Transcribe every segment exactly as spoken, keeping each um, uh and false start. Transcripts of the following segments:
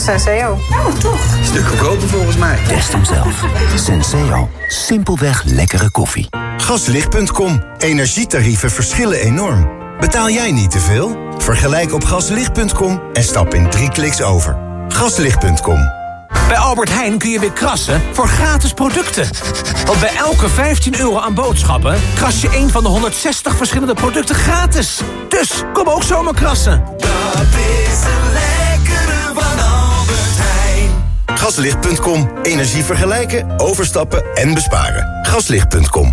Senseo. Oh, toch? Stuk goedkoper volgens mij. Test hem zelf. Senseo. Simpelweg lekkere koffie. Gaslicht punt com. Energietarieven verschillen enorm. Betaal jij niet te veel? Vergelijk op gaslicht punt com en stap in drie kliks over. gaslicht punt com. Bij Albert Heijn kun je weer krassen voor gratis producten. Want bij elke vijftien euro aan boodschappen kras je een van de honderdzestig verschillende producten gratis. Dus kom ook zomaar krassen. Dat is een lekkere van Albert Heijn. gaslicht punt com. Energie vergelijken, overstappen en besparen. gaslicht punt com.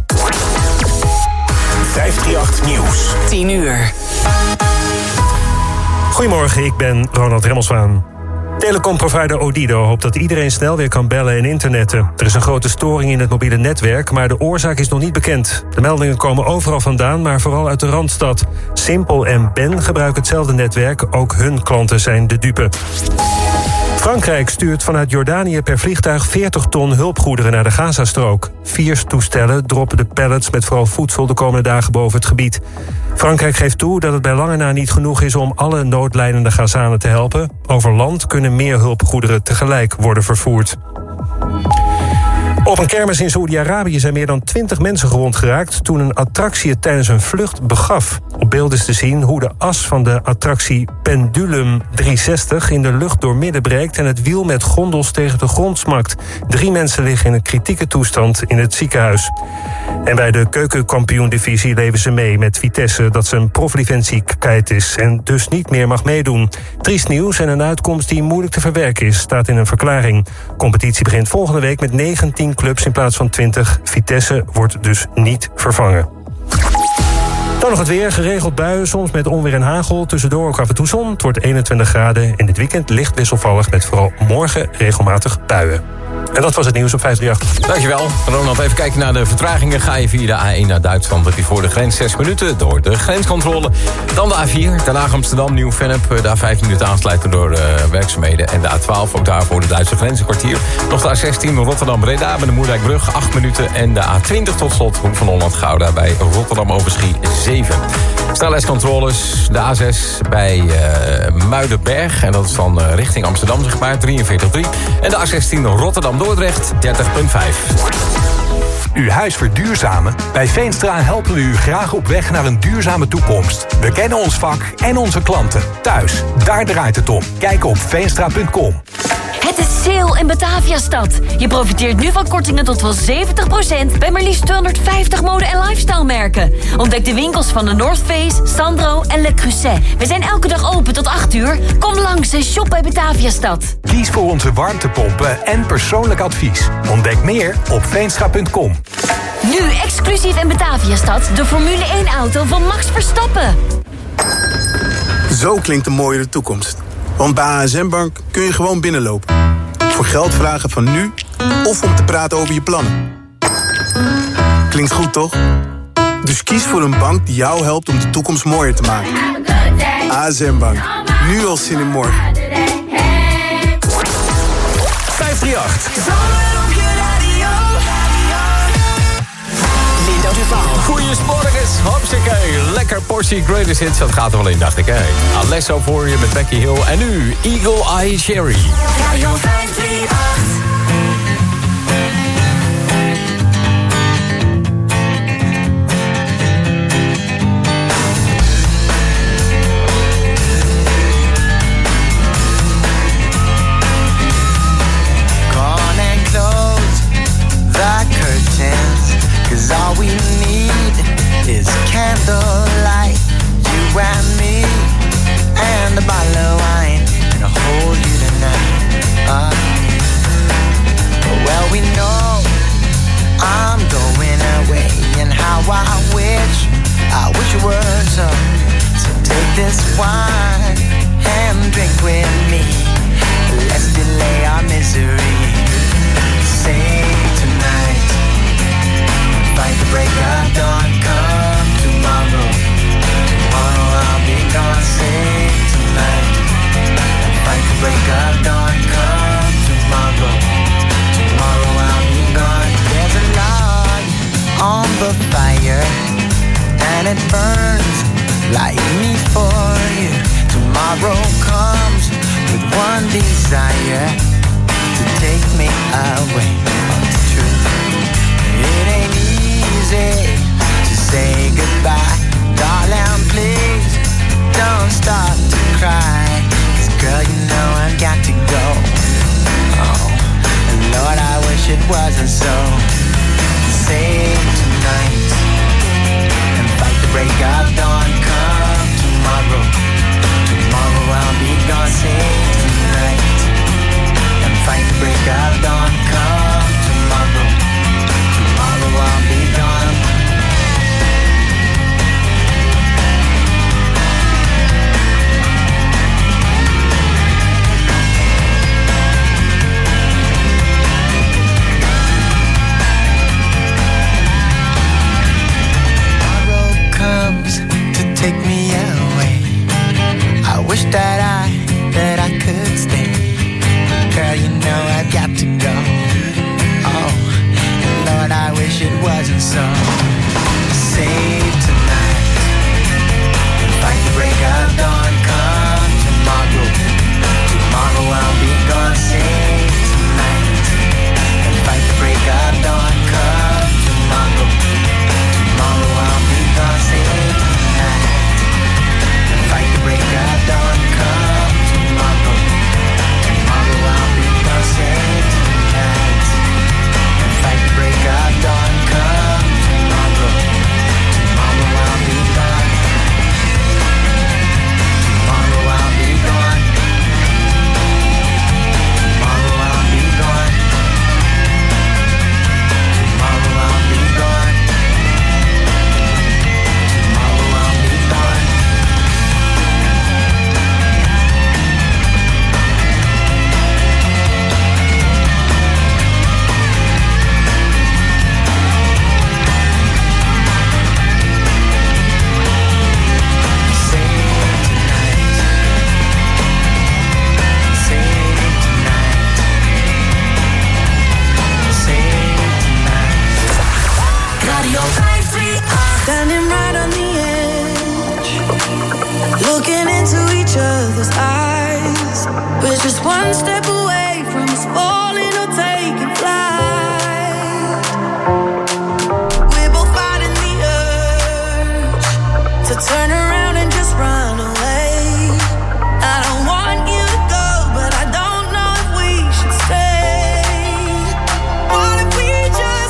vijf drie acht Nieuws. tien uur. Goedemorgen, ik ben Ronald Remmelswaan. Telecomprovider Odido hoopt dat iedereen snel weer kan bellen en internetten. Er is een grote storing in het mobiele netwerk, maar de oorzaak is nog niet bekend. De meldingen komen overal vandaan, maar vooral uit de Randstad. Simpel en Ben gebruiken hetzelfde netwerk, ook hun klanten zijn de dupe. Frankrijk stuurt vanuit Jordanië per vliegtuig veertig ton hulpgoederen naar de Gazastrook. Vier toestellen droppen de pallets met vooral voedsel de komende dagen boven het gebied. Frankrijk geeft toe dat het bij lange na niet genoeg is om alle noodlijdende Gazanen te helpen. Over land kunnen meer hulpgoederen tegelijk worden vervoerd. Op een kermis in Saoedi-Arabië zijn meer dan twintig mensen gewond geraakt toen een attractie het tijdens een vlucht begaf. Op beeld is te zien hoe de as van de attractie Pendulum driehonderdzestig in de lucht doormidden breekt en het wiel met gondels tegen de grond smakt. Drie mensen liggen in een kritieke toestand in het ziekenhuis. En bij de keukenkampioen-divisie leven ze mee met Vitesse dat zijn proflicentie kwijt is en dus niet meer mag meedoen. Triest nieuws en een uitkomst die moeilijk te verwerken is, staat in een verklaring. De competitie begint volgende week met negentien clubs in plaats van twintig. Vitesse wordt dus niet vervangen. Dan nog het weer, geregeld buien, soms met onweer en hagel. Tussendoor ook af en toe zon. Het wordt eenentwintig graden. In dit weekend licht wisselvallig met vooral morgen regelmatig buien. En dat was het nieuws op vijf drie acht. Dankjewel, Ronald. Even kijken naar de vertragingen. Ga je via de A één naar Duitsland, heb je voor de grens zes minuten door de grenscontrole. Dan de A vier, Den Haag Amsterdam, Nieuw-Vennep. De A vijf minuten aansluiten door uh, werkzaamheden. En de A twaalf, ook daar voor de Duitse grens een kwartier. Nog de A zestien, Rotterdam-Breda bij de Moerdijkbrug, acht minuten. En de A twintig tot slot, Hoek van Holland-Gouda bij Rotterdam-Overschie, zeven. Snelheidscontroles, de A zes bij uh, Muidenberg. En dat is dan uh, richting Amsterdam, zeg maar, drieënveertig komma drie. En de A zestien Rotterdam-Dordrecht, dertig komma vijf. Uw huis verduurzamen? Bij Veenstra helpen we u graag op weg naar een duurzame toekomst. We kennen ons vak en onze klanten. Thuis, daar draait het om. Kijk op veenstra punt com. Het is sale in Bataviastad. Je profiteert nu van kortingen tot wel zeventig procent... bij maar liefst tweehonderdvijftig mode- en lifestyle-merken. Ontdek de winkels van de North Face, Sandro en Le Creuset. We zijn elke dag open tot acht uur. Kom langs en shop bij Bataviastad. Kies voor onze warmtepompen en persoonlijk advies. Ontdek meer op veenstra punt com. Nu exclusief in Bataviastad de Formule één-auto van Max Verstappen. Zo klinkt de mooiere toekomst. Want bij A S M Bank kun je gewoon binnenlopen. Voor geld vragen van nu of om te praten over je plannen. Klinkt goed, toch? Dus kies voor een bank die jou helpt om de toekomst mooier te maken. A S M Bank. Nu al zin in morgen. vijf drie acht. Goeiemorgen, hopsakee. Lekker portie greatest hits, dat gaat er wel in, dacht ik. Hè? Alesso voor je met Becky Hill. En nu Eagle Eye Cherry. Radio vijf drie acht. Cause all we need is candlelight, you and me, and a bottle of wine, and I'll hold you tonight. Uh, well, we know I'm going away, and how I wish, I wish you were so. So take this wine and drink with me. Let's delay our misery. Say tonight. Fight the break of dawn, come tomorrow. Tomorrow I'll be gone, sing tonight. Fight the break of dawn, come tomorrow. Tomorrow I'll be gone. There's a log on the fire, and it burns like me for you. Tomorrow comes with one one desire to take me away from the truth. It ain't easy to say goodbye, darling, please don't start to cry. 'Cause girl, you know I've got to go. Oh, and Lord, I wish it wasn't so. Save tonight and fight the break of dawn. Come tomorrow, tomorrow I'll be gone. Save tonight and fight the break of dawn. Come tomorrow, tomorrow I'll be gone. Take me away. I wish that I, that I could stay. Girl, you know I've got to go. Oh, and Lord, I wish it wasn't so. Save tonight and fight the break of dawn. Come tomorrow, tomorrow I'll be gone. Save tonight and fight the break of dawn. Come tomorrow, tomorrow I'll be gone. Save fight the break of dawn, come tomorrow. Tomorrow I'll be gone, save tonight. And fight the break of dawn, come tomorrow. Tomorrow I'll be gone. Tomorrow I'll be gone. Tomorrow I'll be gone. Tomorrow I'll be gone. Tomorrow I'll be gone. Standing right on the edge, looking into each other's eyes. We're just one step away from us falling or taking flight. We're both fighting the urge to turn around and just run away. I don't want you to go, but I don't know if we should stay. What if we just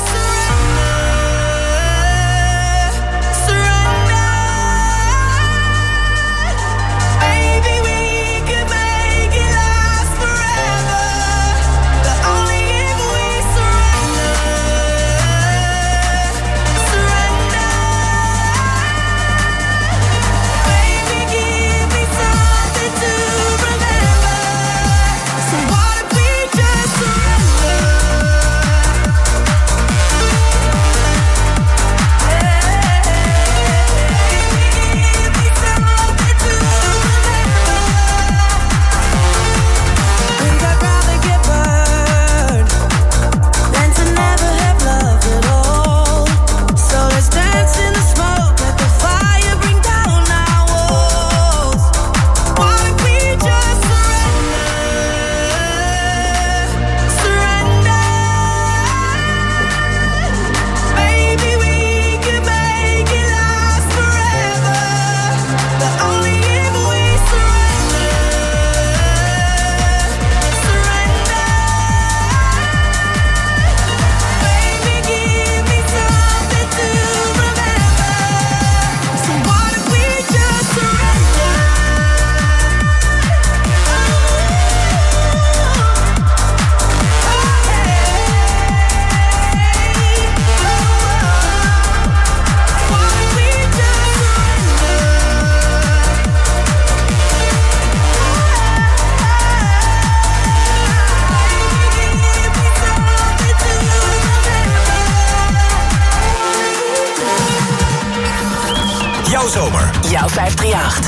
Jouw zomer. Jouw vijf drie acht.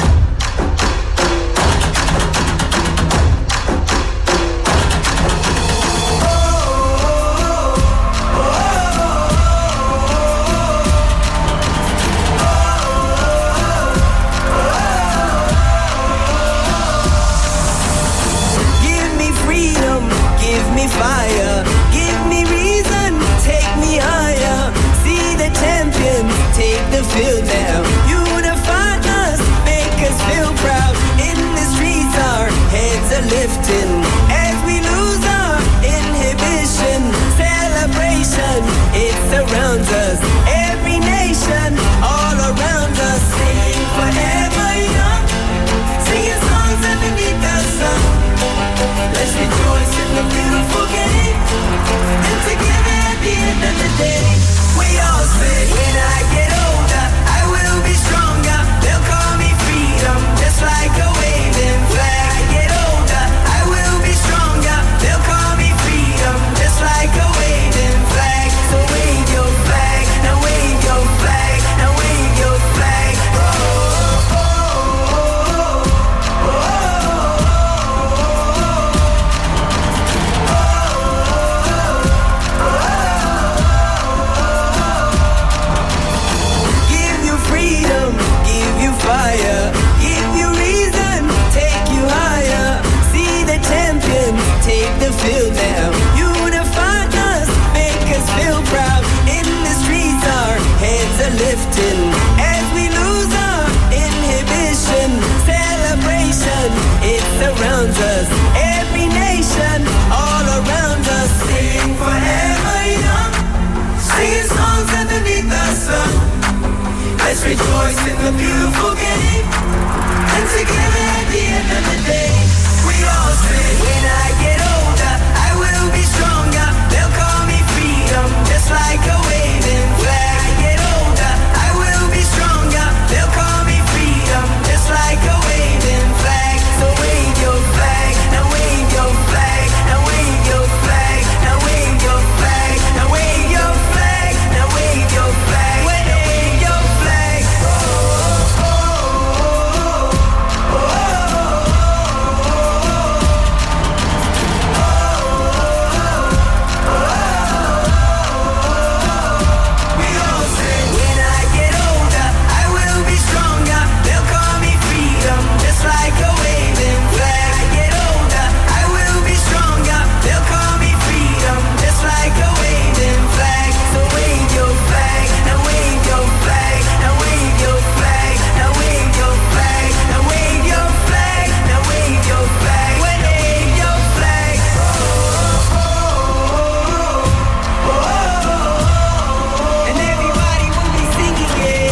Yeah. me fire. Give me reason, take me higher. See the champions, take the field now. Unify us, make us feel proud. In the streets our heads are lifting. As we lose our inhibition, celebration, it surrounds us. Every nation, all around us. Sing forever young, singing songs underneath the sun. Let's rejoice in the beautiful game. And together at the end of the day, we all say, when I get older, I will be stronger. They'll call me freedom, just like a waving flag. I get older, I will be stronger. They'll call me freedom, just like a waving flag. So wave your flag, now wave your flag, now wave your flag. Oh, oh, oh, oh, oh, give you freedom, give you fire, give you reason, take you higher. See the champions, take the field now. Unify us, make us feel proud. In the streets our heads are lifting. As we lose our inhibition, celebration, it surrounds us. Every nation, all around us. Sing forever young, singing songs underneath the sun. Let's rejoice in the beautiful game. And together at the end of the day, we all say, when I get older, I will be stronger. They'll call me freedom, just like a waving flag. I get older, I will be stronger. They'll call me freedom, just like a waving flag. So wave your flag, now wave your flag, now wave your flag, now wave your flag, now wave your flag, now wave your flag, wave your flag. Oh, oh, oh, oh, oh, we all say, when I get older, I will be stronger. They'll call me freedom, just like a waving flag. I get older, I will be stronger. They'll call me freedom, just like a waving flag. So wave your flag, now wave your flag, now wave your flag, now wave your flag, now wave your flag, now wave your flag, wave your flag. Oh, oh, oh, oh, and everybody will be singing it.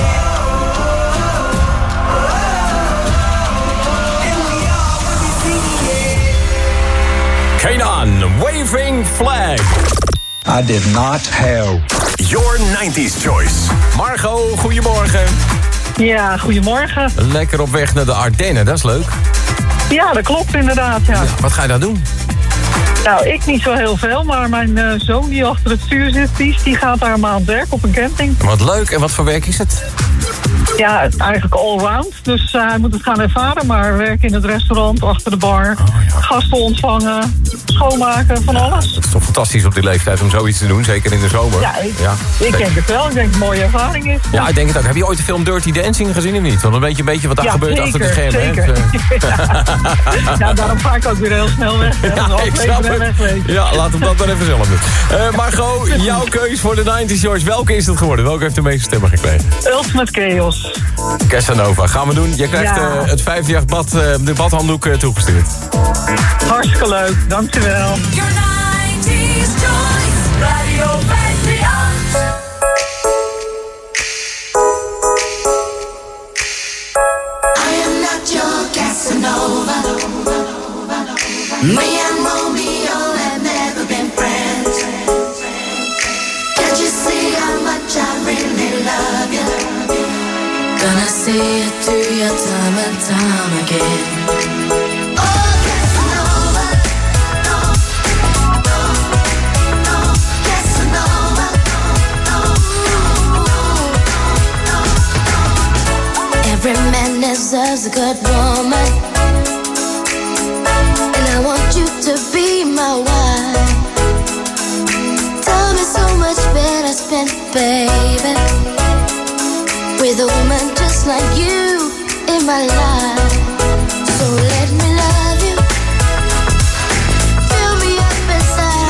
And we all will be singing it. Kanan, Waving Flag. I did not have Your nineties Choice. Margot, goedemorgen. Ja, goedemorgen. Lekker op weg naar de Ardennen, dat is leuk. Ja, dat klopt inderdaad, ja. Ja, wat ga je daar doen? Nou, ik niet zo heel veel, maar mijn uh, zoon die achter het stuur zit, die, die gaat daar een maand werk op een camping. Wat leuk, en wat voor werk is het? Ja, eigenlijk allround. Dus uh, hij moet het gaan ervaren, maar werken in het restaurant, achter de bar, oh, ja. gasten ontvangen, schoonmaken, van ja, alles. Het is toch fantastisch op die leeftijd om zoiets te doen, zeker in de zomer. Ja, ik, ja. ik denk het wel. Ik denk dat het een mooie ervaring is. Ja, ik denk het ook. Heb je ooit de film Dirty Dancing gezien of niet? Want dan weet je een beetje wat daar ja, gebeurt zeker, achter de schermen. Zeker. Ja. Ja, daarom ga ik ook weer heel snel weg. Hè. Ja, ik snap het. Ja, laten we dat maar even zelf doen. Uh, Margot, jouw keus voor de nineties Choice. Welke is het geworden? Welke heeft de meeste stemmen gekregen? Ultimate Chaos. Casanova, gaan we doen. Je krijgt ja. uh, het vijfde bad, uh, de badhanddoek uh, toegestuurd. Hartstikke leuk, dankjewel. Your nineties Choice, Radio vijfhonderdachtendertig. I am not your Casanova. Me and Romeo have never been friends. Can't you see how much I really love you? Gonna see it through your time and time again. Oh, Casanova, no, no, no, Casanova, no, no, no, no. Every man deserves a good woman, and I want you to be my wife. Tell me so much better spent, baby, with a woman just like you in my life. So let me love you, fill me up inside.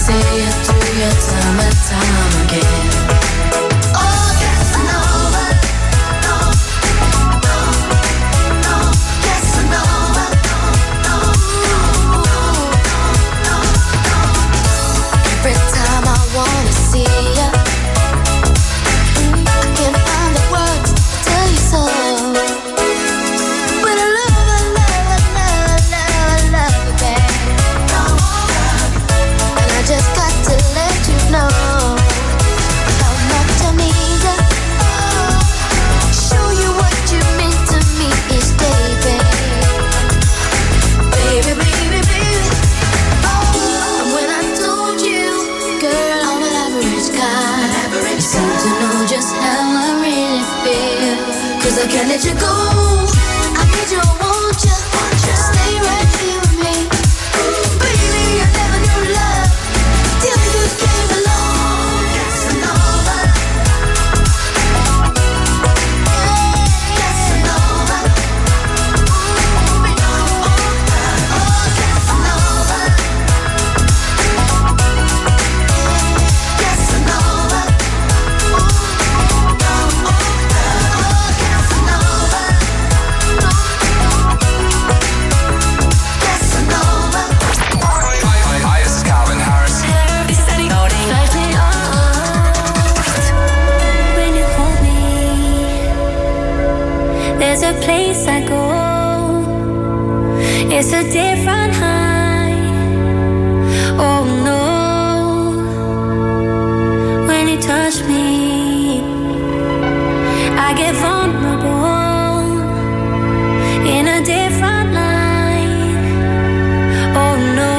see it through you time and time again. Oh, Casanova, no, no, no, Casanova, no, no, no, no. Every time I wanna see you, I can't find the words to tell you so. But I love, I love, I love, love, love you, babe. And I just got to let you know how much I need you. Show you what you mean to me each day, babe. Baby, baby, baby. Oh, and when I told you, girl, I'm an average guy, you seem to know just how I really feel. Cause I can't let you go. I need you, I want you. Stay right here with me. Baby, I never knew love till you came along. Casanova. Casanova. Oh, Casanova. Casanova. Hi, this is Calvin Harris. Vijf twee acht. When you hold me, there's a place I go. It's a different high. Oh no. When you touch me, I get vulnerable in a different light. Oh no.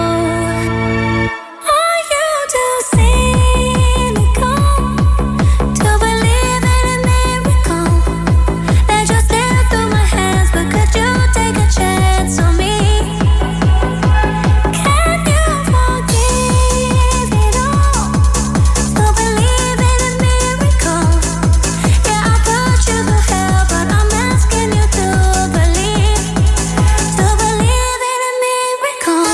Are you too cynical to believe in a miracle that just slipped through my hands? But could you take a chance on me? Can you forgive it all to believe in a miracle? Yeah, I put you through hell, but I'm asking you to believe, to believe in a miracle.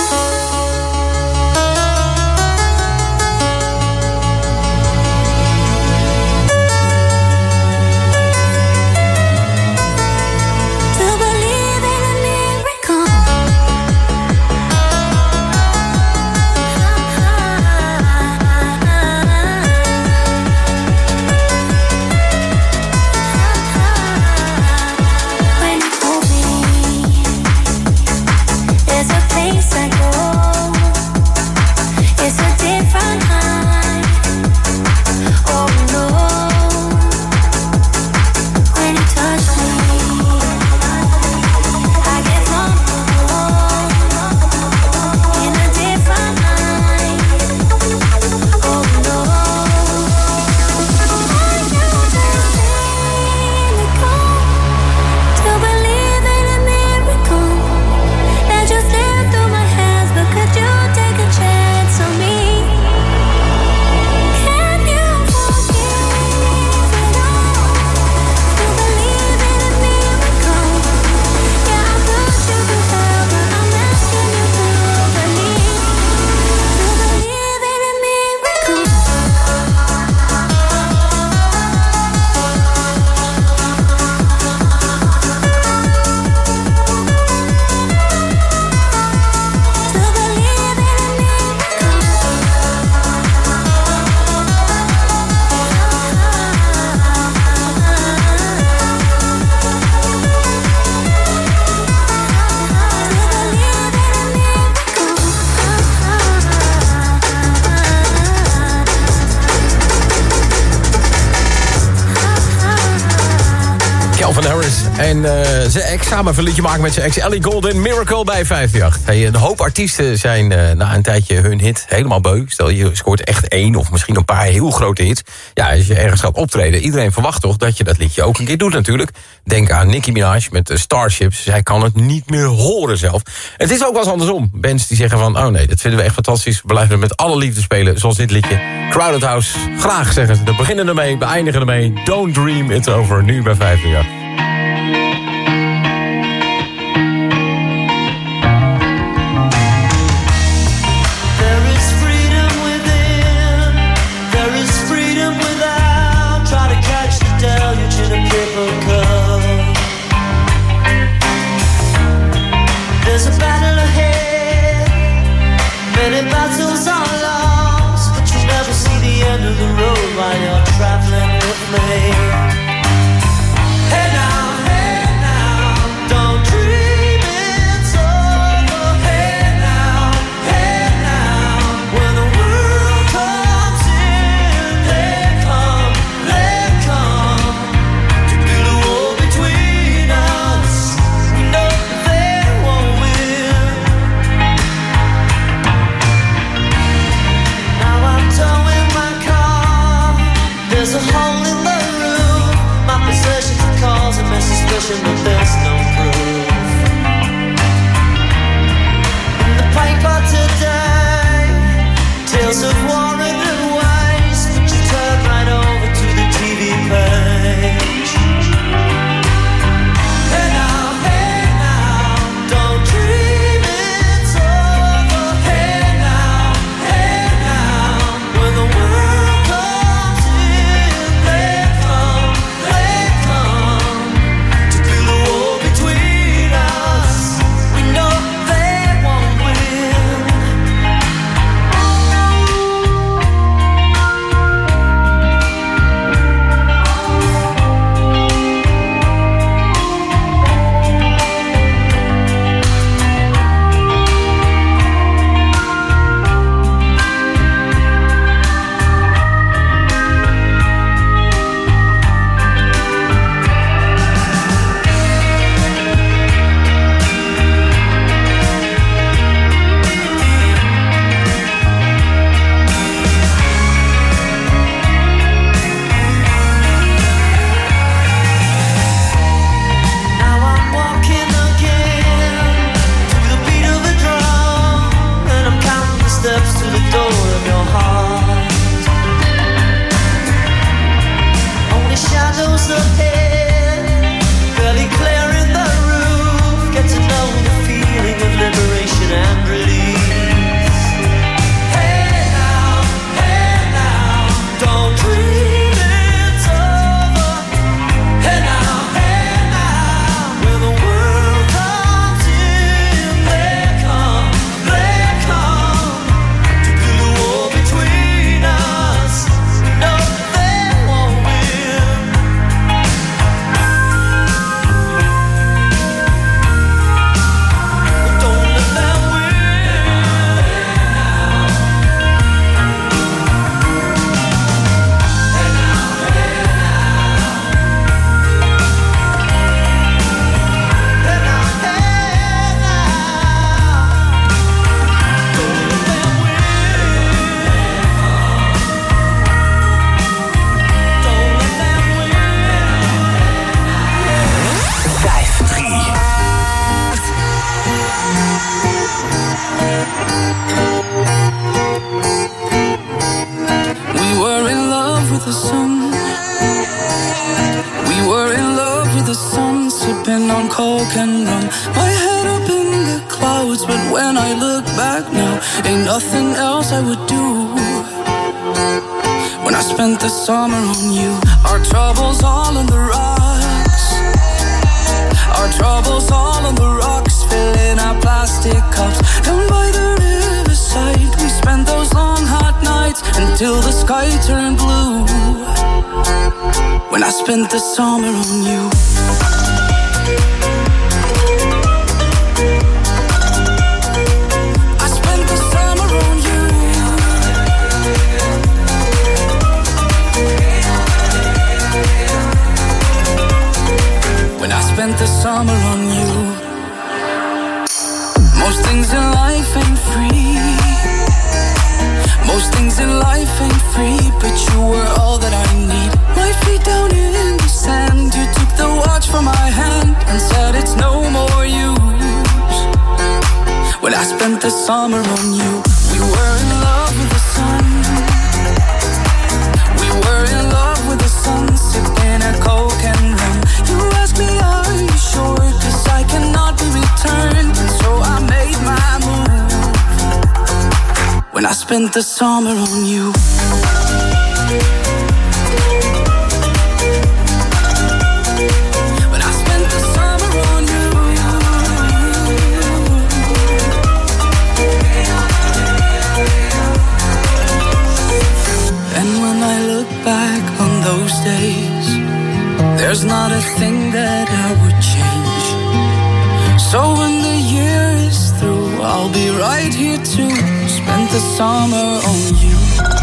To believe in a miracle. When you hold me, there's a place I go. It's a different high. Oh no. When you touch me, I get vulnerable in a different light. Oh no. Are you just cynical to believe in a miracle that just slipped through my hands? But could you take a chance on me? Can you forgive it all to believe in a miracle? Yeah, I put you through hell, but I'm asking you to believe, to believe in a miracle. Calvin Harris en uh, zijn ex samen een liedje maken met zijn ex Ellie Goulding, Miracle bij vijf twee acht. Hey, een hoop artiesten zijn uh, na een tijdje hun hit helemaal beu. Stel je scoort echt één of misschien een paar heel grote hits. Ja, als je ergens gaat optreden, iedereen verwacht toch dat je dat liedje ook een keer doet natuurlijk. Denk aan Nicki Minaj met uh, Starships. Zij kan het niet meer horen zelf. Het is ook wel eens andersom. Bands die zeggen van, oh nee, dat vinden we echt fantastisch. We blijven het met alle liefde spelen, zoals dit liedje. Crowded House, graag zeggen ze. We beginnen ermee, beëindigen ermee. Don't dream it's over, nu bij vijf twee acht. There is freedom others are lost, but you never see the end of the road while you're traveling with me. Hey now, hey now, don't dream it's over. Hey now, hey now, when the world comes in, they come, they come to build a wall between us. We know they won't win. Now I'm towing my car. There's a hole in the roof. My possessions are causing my suspicion, but there's no proof. In the paper today, tales of war and waste, but you turn right over to the T V page. Hey now, hey now, don't dream it's over. Hey now, hey now, when the world comes in, they come, they come to build a wall between us. We know they won't win. Now I'm walking again to the beat of a drum, and I'm counting the steps to the door of your heart. Only shadows ahead, barely clearing the roof. Get to know the feeling of liberation and release. Hey now, hey now, don't dream it's over. Hey now, hey now, when the world comes in, they come, they come to build a wall between us. No, they won't win. Don't let them We were in love with the sun. We were in love with the sun, sipping on coke and rum. My head up in the clouds, but when I look back now, ain't nothing else I would do. When I spent the summer on you, our troubles all on the rocks. Our troubles all on the rocks, filling our plastic cups. Down by the riverside, we spent those long hot nights until the sky turned blue. When I spent the summer on you. I spent the summer on you. When I spent the summer on you. Most things in life ain't free. Most things in life ain't free, but you were all that I need. My feet down in the sand, you took the watch from my hand and said it's no more use. When I spent the summer on you, we were in love with the sun. We were in love with the sun, sipping a coke and rum. You asked me, are you sure? 'Cause I cannot be returned, and so I made my move. When I spent the summer on you. When I spent the summer on you. back on those days, there's not a thing that I would change. So when the year is through, I'll be right here to spend the summer on you.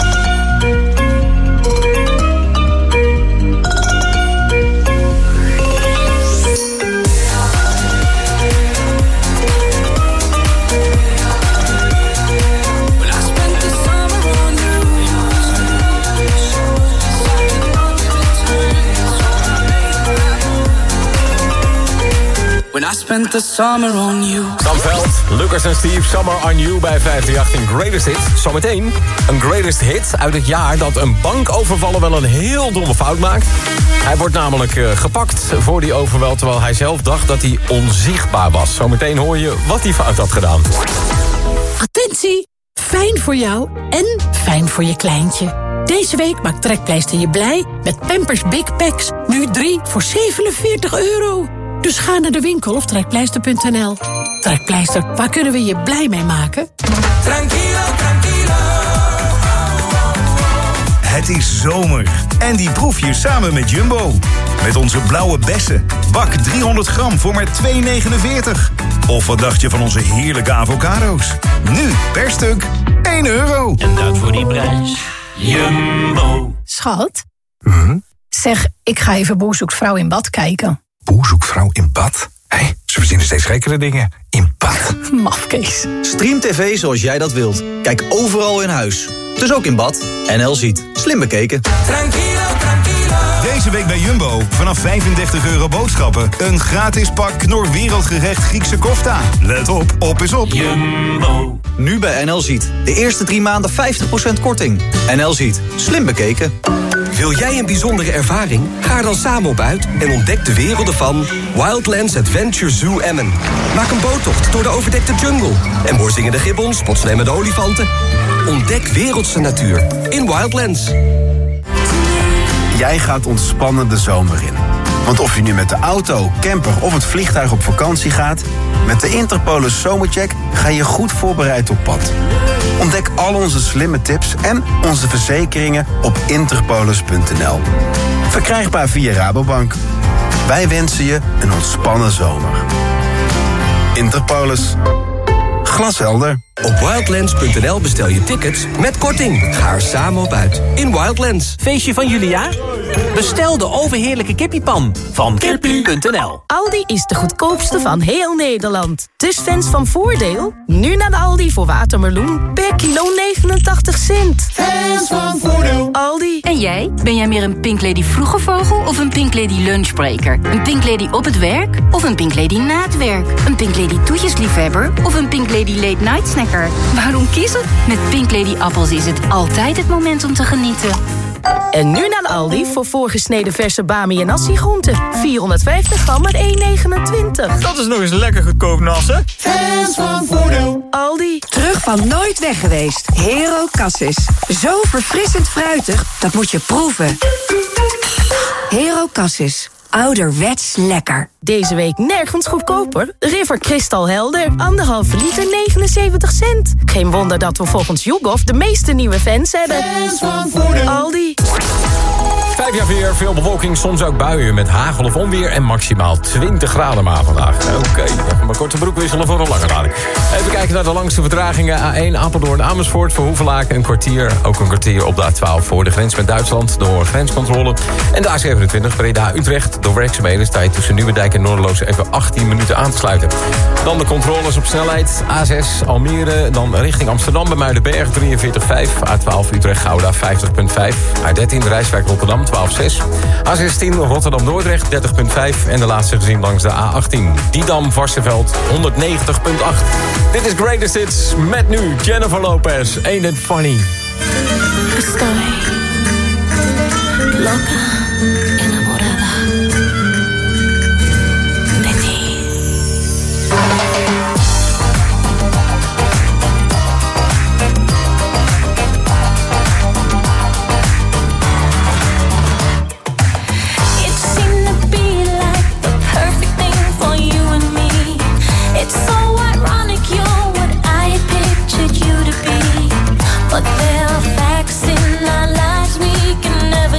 When I spent the summer on you. Sam Veld, Lucas en Steve, Summer on You bij vijfhonderdachttien Greatest Hit. Zometeen een Greatest Hit uit het jaar dat een bankovervaller wel een heel domme fout maakt. Hij wordt namelijk uh, gepakt voor die overval, terwijl hij zelf dacht dat hij onzichtbaar was. Zometeen hoor je wat hij fout had gedaan. Attentie! Fijn voor jou en fijn voor je kleintje. Deze week maakt Trekpleister je blij met Pampers Big Packs. Nu drie voor zevenenveertig euro. Dus ga naar de winkel of trekpleister punt n l. Trekpleister, waar kunnen we je blij mee maken? Tranquilo, tranquilo. Het is zomer en die proef je samen met Jumbo. Met onze blauwe bessen. Bak driehonderd gram voor maar twee negenenveertig. Of wat dacht je van onze heerlijke avocado's? Nu per stuk één euro. En dat voor die prijs. Jumbo. Schat, Hm? zeg, ik ga even Boer zoekt vrouw in bad kijken. Boer zoekt vrouw in bad? Hé, hey, ze verzinnen steeds gekkere dingen. In bad. Mafkees. Stream tv zoals jij dat wilt. Kijk overal in huis. Dus ook in bad. N L ziet. Slim bekeken. Deze week bij Jumbo. Vanaf vijfendertig euro boodschappen. Een gratis pak Knor wereldgerecht Griekse kofta. Let op, op is op. Jumbo. Nu bij N L ziet. De eerste drie maanden vijftig procent korting. N L ziet. Slim bekeken. Wil jij een bijzondere ervaring? Ga er dan samen op uit en ontdek de werelden van Wildlands Adventure Zoo Emmen. Maak een boottocht door de overdekte jungle. En hoor zingende gibbons, spotslemende olifanten. Ontdek wereldse natuur in Wildlands. Jij gaat ontspannen de zomer in. Want of je nu met de auto, camper of het vliegtuig op vakantie gaat, met de Interpolis Zomercheck ga je goed voorbereid op pad. Ontdek al onze slimme tips en onze verzekeringen op interpolis punt n l. Verkrijgbaar via Rabobank. Wij wensen je een ontspannen zomer. Interpolis. Glashelder. Op wildlands punt n l bestel je tickets met korting. Ga er samen op uit in Wildlands. Feestje van Julia? Bestel de overheerlijke kippiepan van kippie punt n l. Aldi is de goedkoopste van heel Nederland. Dus fans van Voordeel? Nu naar de Aldi voor watermeloen per kilo negenentachtig cent. Fans van Voordeel. Aldi. En jij? Ben jij meer een Pink Lady vroege vogel of een Pink Lady lunchbreaker? Een Pink Lady op het werk of een Pink Lady na het werk? Een Pink Lady toetjesliefhebber of een Pink Lady late night snacker? Waarom kiezen? Met Pink Lady appels is het altijd het moment om te genieten. En nu naar de Aldi voor voorgesneden verse bami en nasi-groenten. vierhonderdvijftig gram maar één negenentwintig. Dat is nog eens lekker goedkoop nassen. Fans van Voordeel. Aldi. Terug van nooit weg geweest. Hero Cassis. Zo verfrissend fruitig, dat moet je proeven. Hero Cassis. Ouderwets lekker. Deze week nergens goedkoper. River Kristal Helder. Anderhalve liter negenenzeventig cent. Geen wonder dat we volgens YouGov de meeste nieuwe fans hebben. Fans van Voordeel. Aldi. Vijf jaar weer, veel bewolking, soms ook buien met hagel of onweer en maximaal twintig graden maar vandaag. Oké, okay, maar korte broek wisselen voor een lange lading. Even kijken naar de langste vertragingen. A één Apeldoorn Amersfoort voor Hoevelaken een kwartier. Ook een kwartier op de A twaalf voor de grens met Duitsland door grenscontrole. En de A zevenentwintig Breda Utrecht door werkzaamheden sta je tussen Nieuwendijk en Noorderloos even achttien minuten aan te sluiten. Dan de controles op snelheid. A zes Almere, dan richting Amsterdam bij Muidenberg drieënveertig komma vijf. A twaalf Utrecht Gouda vijftig komma vijf. A dertien Rijswijk Rotterdam twaalf komma zes. A zestien Rotterdam-Dordrecht dertig komma vijf. En de laatste gezien langs de A achttien. Didam-Varsenveld honderdnegentig komma acht. Dit is Greatest Hits met nu Jennifer Lopez. Ain't it funny? Estoy loca, enamorada de ti. It seemed to be like the perfect thing for you and me. It's so ironic you're what I had pictured you to be. But there are facts in our lives we can never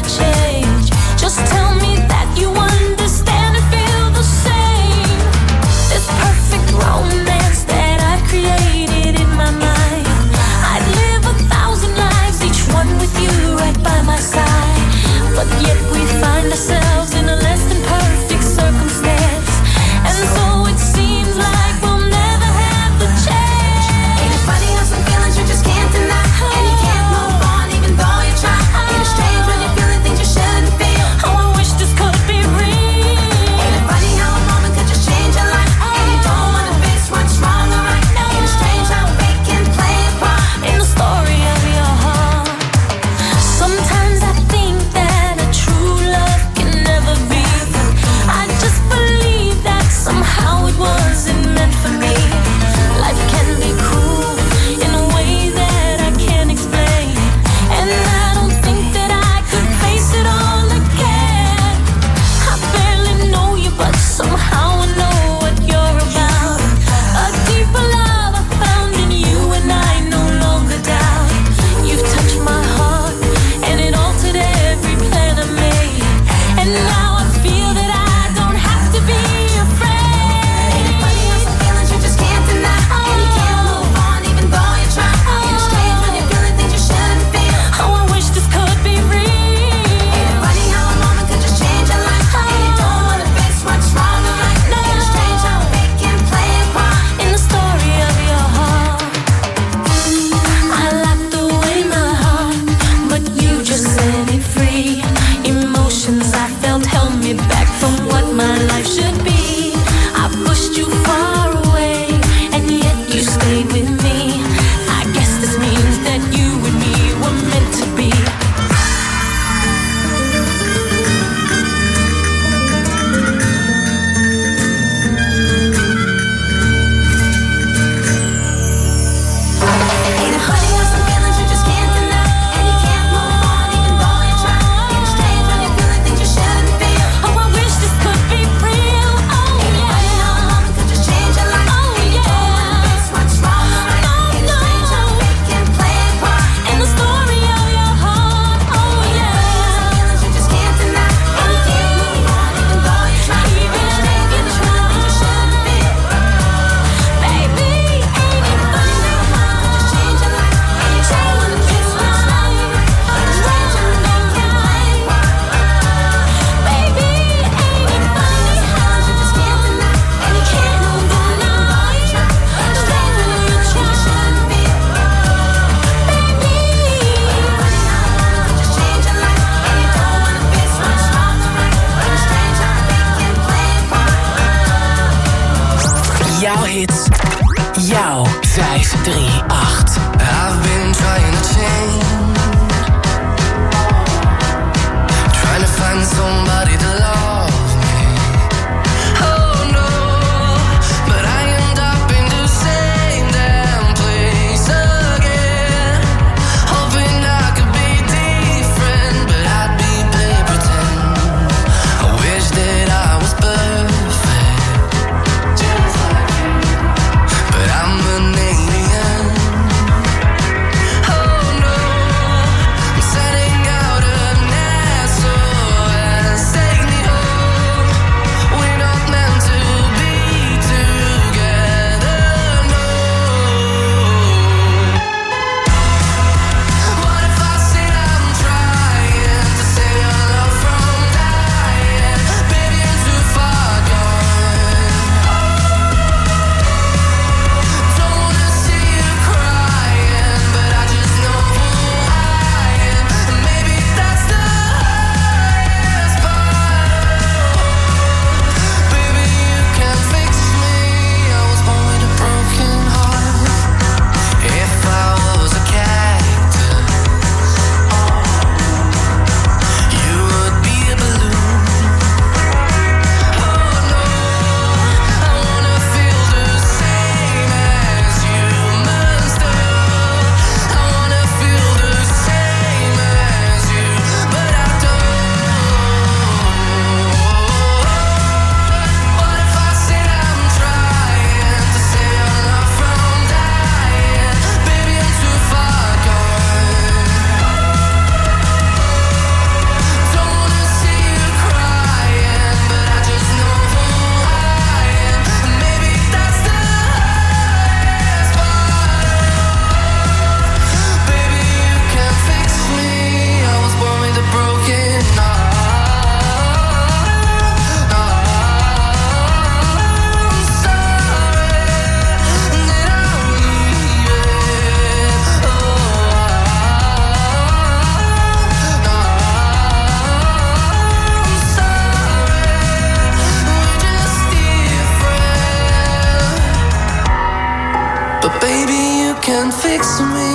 fix me?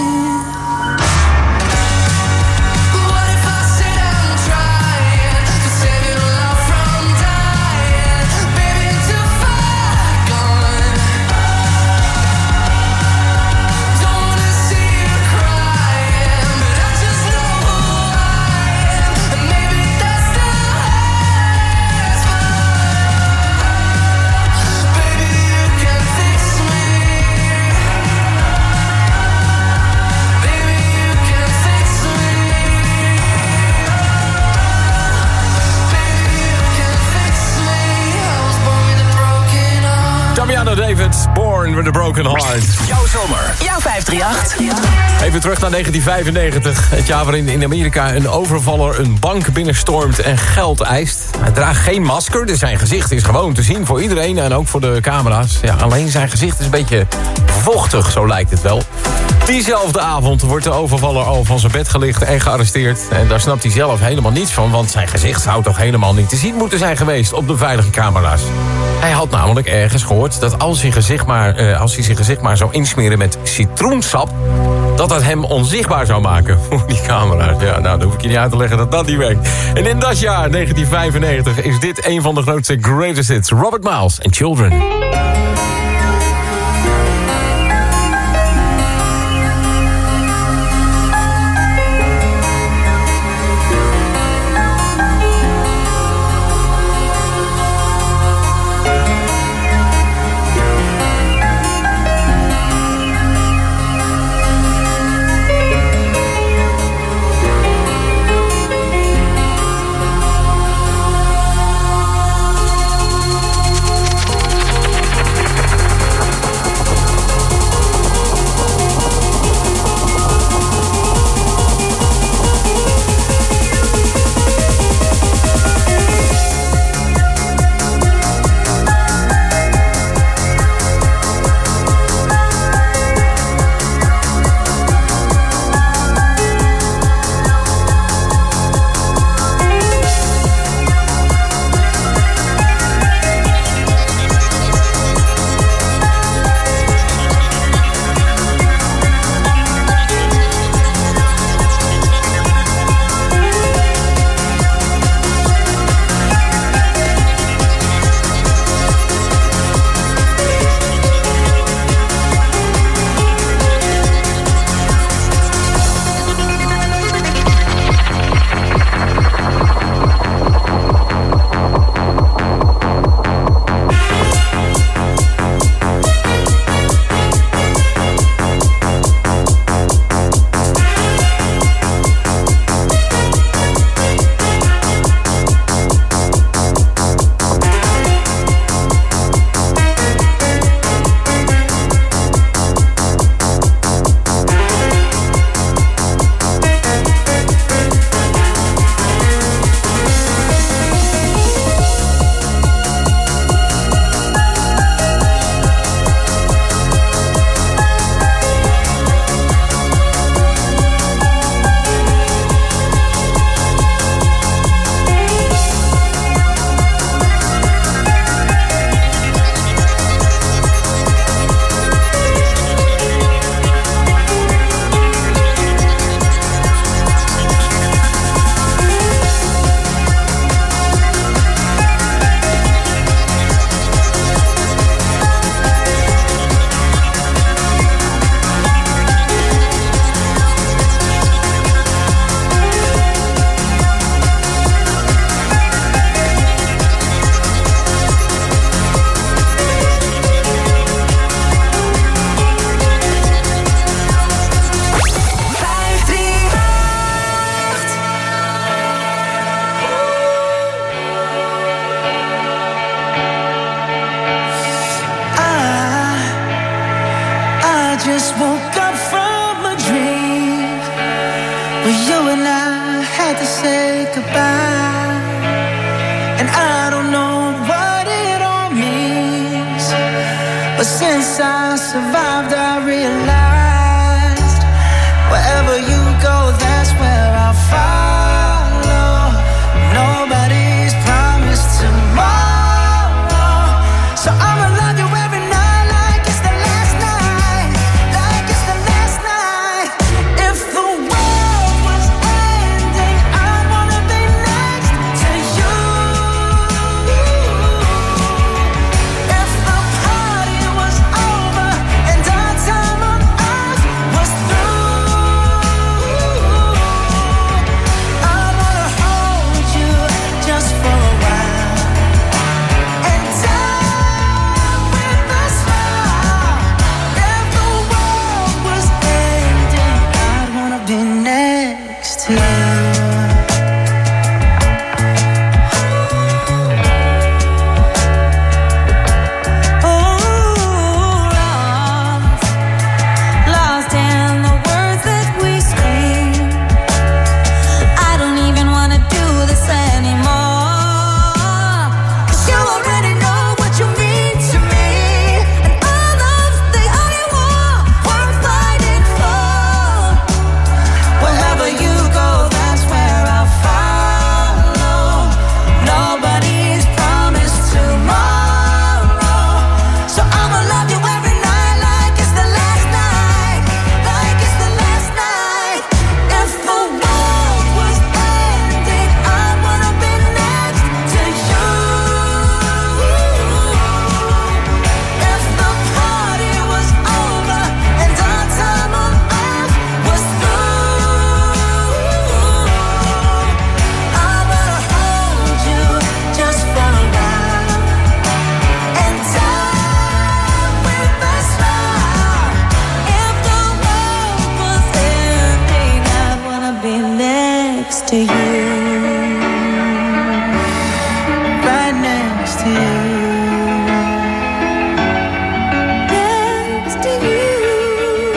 David, Born with a Broken Heart. Jouw zomer. Jouw vijf drie acht. Even terug naar negentien vijfennegentig. Het jaar waarin in Amerika een overvaller een bank binnenstormt en geld eist. Hij draagt geen masker, dus zijn gezicht is gewoon te zien voor iedereen en ook voor de camera's. Ja, alleen zijn gezicht is een beetje vochtig, zo lijkt het wel. Diezelfde avond wordt de overvaller al van zijn bed gelicht en gearresteerd. En daar snapt hij zelf helemaal niets van, want zijn gezicht zou toch helemaal niet te zien moeten zijn geweest op de veilige camera's. Hij had namelijk ergens gehoord dat als hij, gezicht maar, uh, als hij zijn gezicht maar zou insmeren met citroensap, dat dat hem onzichtbaar zou maken voor die camera's. Ja, nou, dan hoef ik je niet uit te leggen dat dat niet werkt. En in dat jaar, negentien vijfennegentig, is dit een van de grootste greatest hits. Robert Miles en Children. just woke up from a dream where you and I had to say goodbye. And I don't know what it all means, but since I survived I realized wherever you go, that's where I'll follow. Nobody's promised tomorrow, so I'ma love you every night like it's the last night, like it's the last night. to you. To you, right next to you, next to you,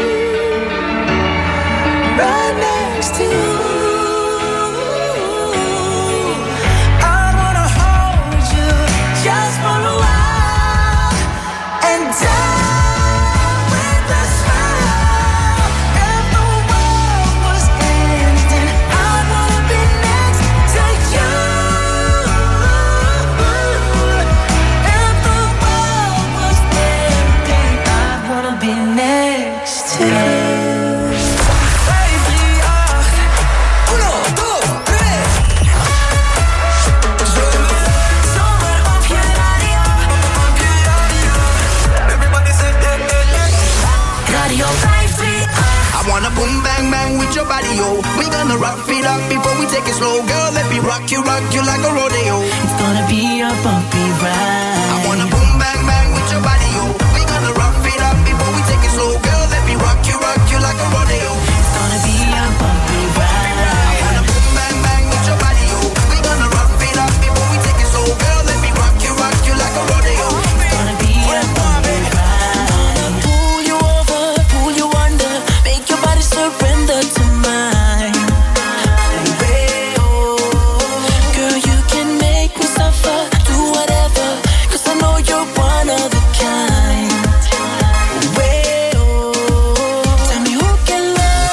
right next to you. I wanna hold you just for a while and die with a smile. If the world was ending, I'd wanna be next to you. If the world was ending, I'd wanna be next to you. I wanna boom bang bang with your body, yo. We gonna rock it up before we take it slow, girl. Let me rock you, rock you like a rodeo. It's gonna be a bumpy ride. I wanna boom bang bang with your body, yo. We gonna rock it up before we take it slow, girl. Let me rock you, rock you like a rodeo. It's gonna be a bumpy ride. I wanna boom bang bang with your body, yo. We gonna rock it up before we take it slow, girl. Let me rock you, rock you like a rodeo. It's gonna be a bumpy ride. Pull you over, pull you under, make your body surrender to mine. Baby, oh, girl, you can make me suffer, do whatever, 'cause I know you're one of a kind. Baby, oh, tell me who can love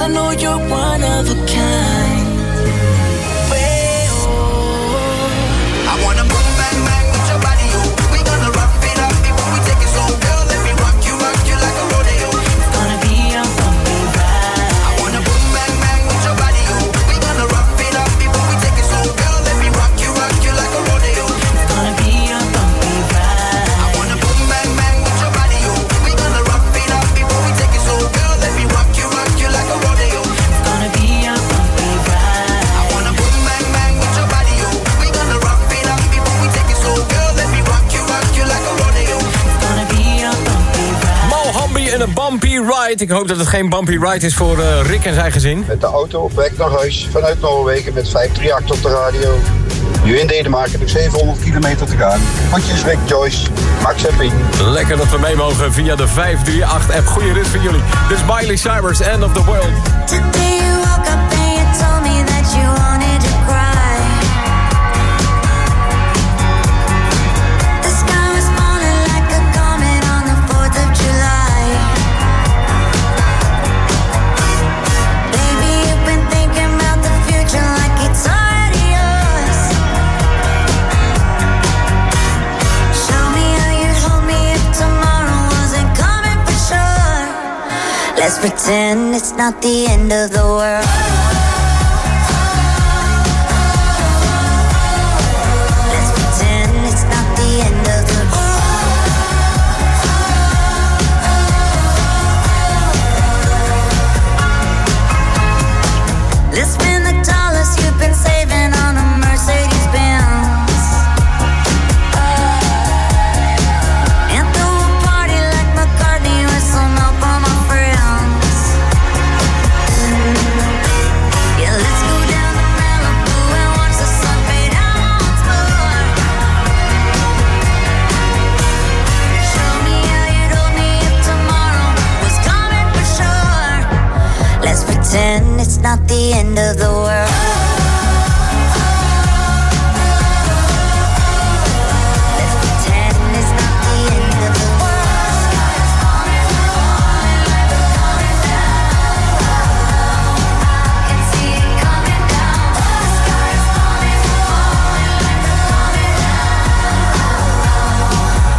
I know you're one of a kind. I wanna boom bang bang with your body, yo. We gonna rock it up before we take it slow. Girl, let me rock you, rock you like a rodeo. It's gonna be a bumpy ride. I wanna boom bang bang with your body, yo. We gonna rock it up before we take it slow. Girl, let me rock you, rock you like a rodeo. It's gonna be a bumpy ride. I wanna boom bang bang with your body, yo. We gonna rock it up before we take it slow. Girl, let me rock you, rock you like a rodeo. It's gonna be a bumpy ride. I wanna boom bang bang with your body, yo. We gonna rock it up before we take it slow. Girl, let me rock you, rock you like a rodeo. It's gonna be a bumpy ride. Mohambi en een bumpy ride. Ik hoop dat het geen bumpy ride is voor uh, Rick en zijn gezin. Met de auto op weg naar huis vanuit Noorwegen met vijf drie acht op de radio. Nu in Denemarken heb ik zevenhonderd kilometer te gaan. Groetjes Rick, Joyce, Max en Pien. Lekker dat we mee mogen via de vijf drie acht app. Goeie rit voor jullie. Dit is Miley Cyrus, End of the World. Today you woke up and you told me that you wanted to cry. The sky was falling like a comet on the fourth of July. Baby, you've been thinking about the future like it's already yours. Show me how you'd hold me if tomorrow wasn't coming for sure. Let's pretend it's not the end of the world. Let's pretend it's not the end of the world. Let's spend the dollars you've been saving on a Mercedes Benz. And throw a party like McCartney with some help on my friends. Yeah, let's go down to Malibu and watch the sun fade out once more. Show me how you'd hold me if tomorrow was coming for sure. Let's pretend it's not the end of the world. Let's pretend it's not the end of the world. Sky's falling, falling like a coming down. I can see it coming down. The sky's falling, falling like a coming down.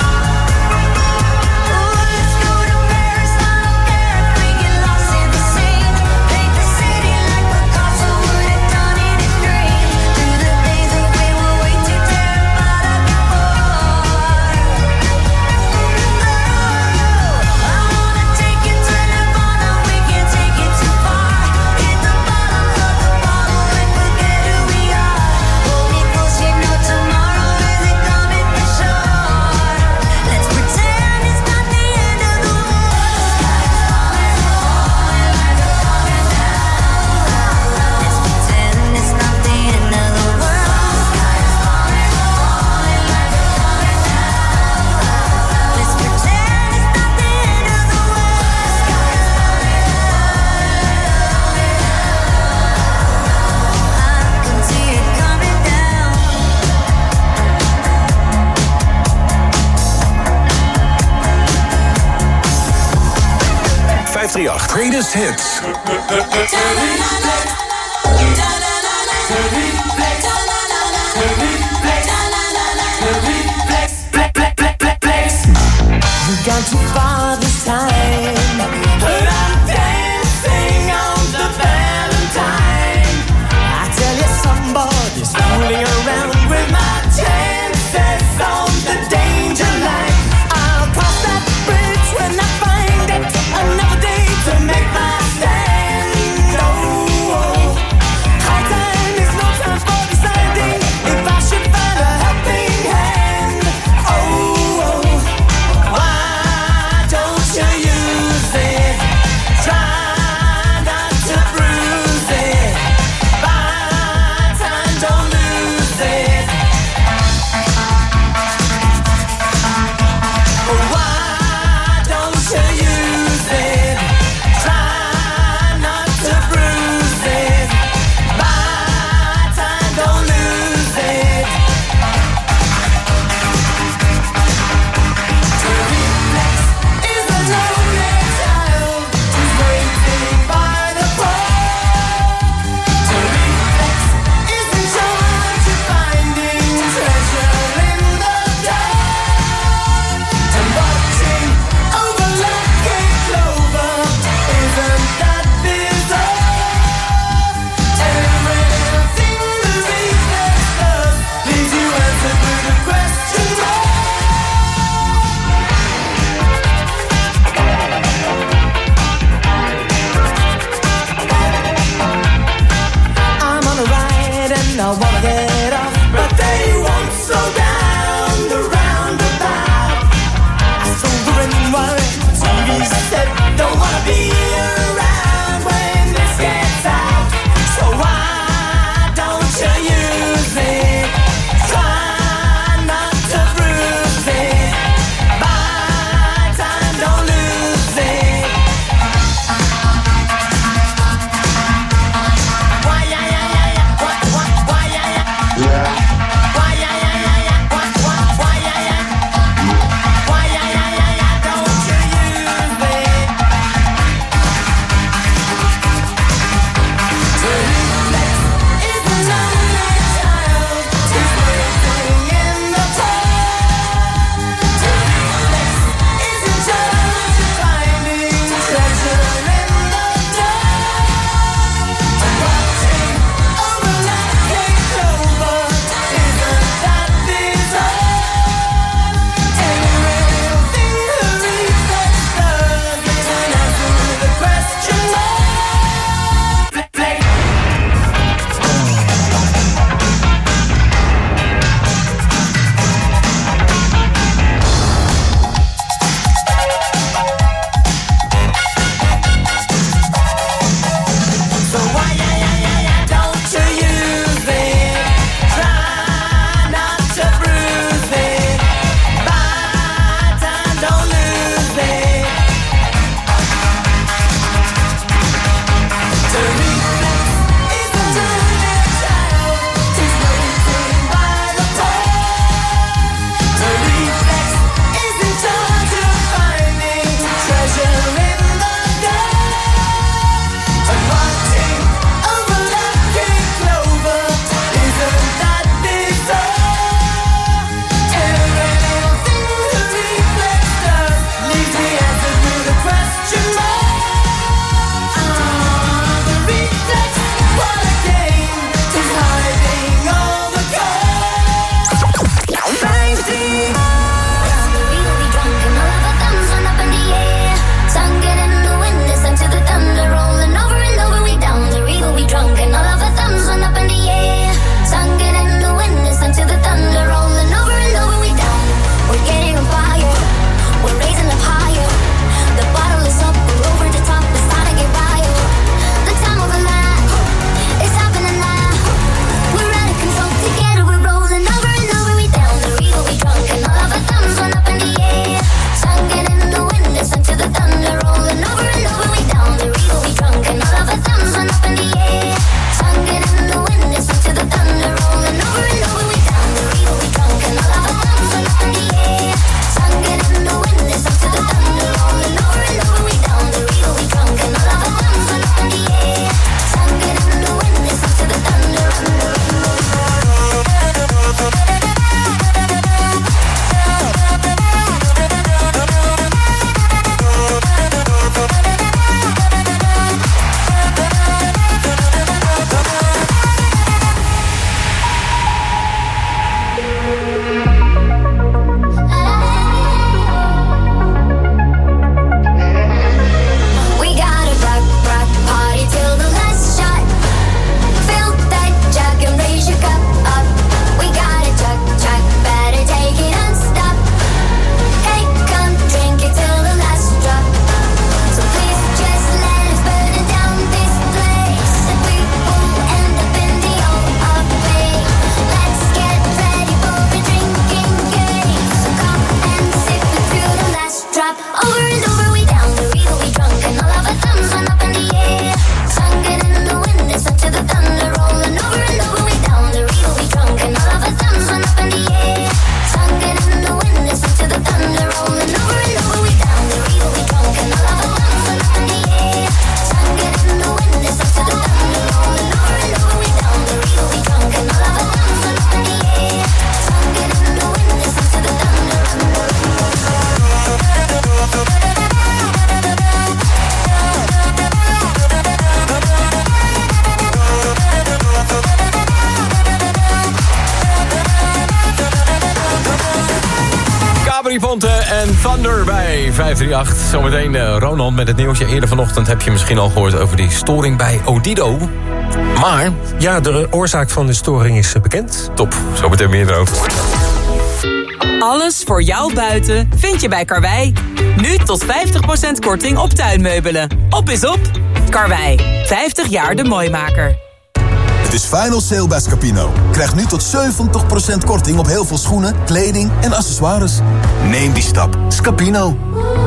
Ooh, let's go to Paris, I don't care if we get lost in the scene. Paint the city like Picasso would have done in his dream. Do the things that we were way too terrified of before. Oh, I wanna take you to Nirvana, we can't take it too far. Hit the bottom of the bottle and forget who we are. Hold me close, you know tomorrow isn't coming for sure. Let's pretend it's not the end of the world. Sky's falling, falling like a coming down. Let's pretend it's not the end of the world. Sky's falling, falling like a coming down. Let's pretend it's not the end of the world. Sky's falling, I can see it coming down. vijf drie acht Greatest Hits. We've gone too far this time, but I'm dancing on the Valentine. I tell you, somebody's fooling around with my chances on the danger line. I'll cross that bridge when I find it. Another day to make my stand. Oh, oh. High time is no time for deciding if I should find a helping hand. Oh, oh. Why don't you Gabri Ponte en Thunder bij vijf drie acht. Zometeen uh, Ronald met het nieuwsje. Eerder vanochtend heb je misschien al gehoord over die storing bij Odido. Maar... Ja, de oorzaak van de storing is uh, bekend. Top, zometeen meer erover. Alles voor jou buiten vind je bij Karwei. Nu tot vijftig procent korting op tuinmeubelen. Op is op. Karwei, vijftig jaar de mooimaker. Het is final sale bij Scapino. Krijg nu tot zeventig procent korting op heel veel schoenen, kleding en accessoires. Neem die stap. Scapino.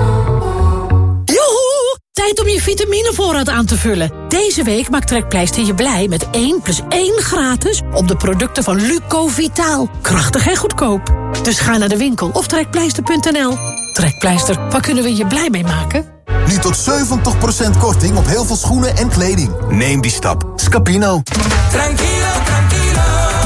Joehoe! Tijd om je vitaminevoorraad aan te vullen. Deze week maakt Trekpleister je blij met één plus één gratis op de producten van Lucovitaal. Krachtig en goedkoop. Dus ga naar de winkel of trekpleister punt n l. Trekpleister, waar kunnen we je blij mee maken? Nu tot zeventig procent korting op heel veel schoenen en kleding. Neem die stap. Scapino. Tranquilo, tranquilo.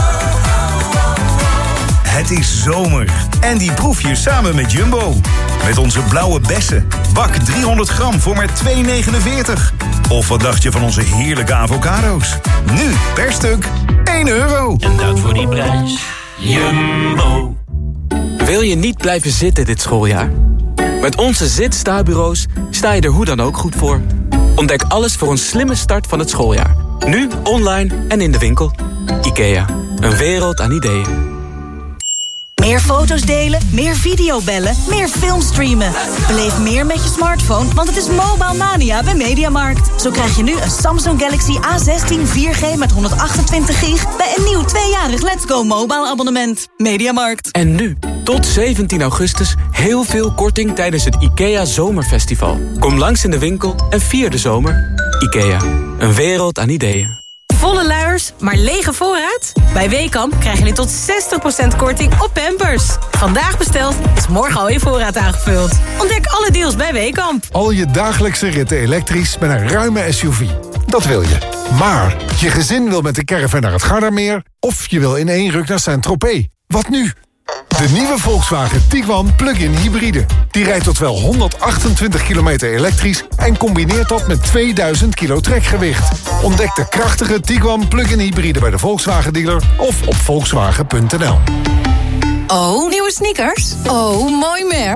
Het is zomer. En die proef je samen met Jumbo. Met onze blauwe bessen. Bak driehonderd gram voor maar twee negenenveertig. Of wat dacht je van onze heerlijke avocado's? Nu per stuk één euro. En dat voor die prijs. Jumbo. Wil je niet blijven zitten dit schooljaar? Met onze zit-sta-bureaus sta je er hoe dan ook goed voor. Ontdek alles voor een slimme start van het schooljaar. Nu, online en in de winkel. IKEA, een wereld aan ideeën. Meer foto's delen, meer videobellen, meer filmstreamen. Beleef meer met je smartphone, want het is Mobile Mania bij Mediamarkt. Zo krijg je nu een Samsung Galaxy A zestien vier G met honderdachtentwintig gig... bij een nieuw tweejarig Let's Go Mobile abonnement. Mediamarkt. En nu, tot zeventien augustus, heel veel korting tijdens het IKEA Zomerfestival. Kom langs in de winkel en vier de zomer. IKEA, een wereld aan ideeën. Volle luiers, maar lege voorraad? Bij Weekamp krijg je nu tot zestig procent korting op Pampers. Vandaag besteld, is morgen al je voorraad aangevuld. Ontdek alle deals bij Weekamp. Al je dagelijkse ritten elektrisch met een ruime S U V. Dat wil je. Maar je gezin wil met de caravan naar het Gardameer... of je wil in één ruk naar Saint-Tropez. Wat nu? De nieuwe Volkswagen Tiguan Plug-in Hybride. Die rijdt tot wel honderdachtentwintig kilometer elektrisch... en combineert dat met tweeduizend kilo trekgewicht. Ontdek de krachtige Tiguan Plug-in Hybride bij de Volkswagen dealer... of op volkswagen punt n l. Oh, nieuwe sneakers? Oh, mooi merk.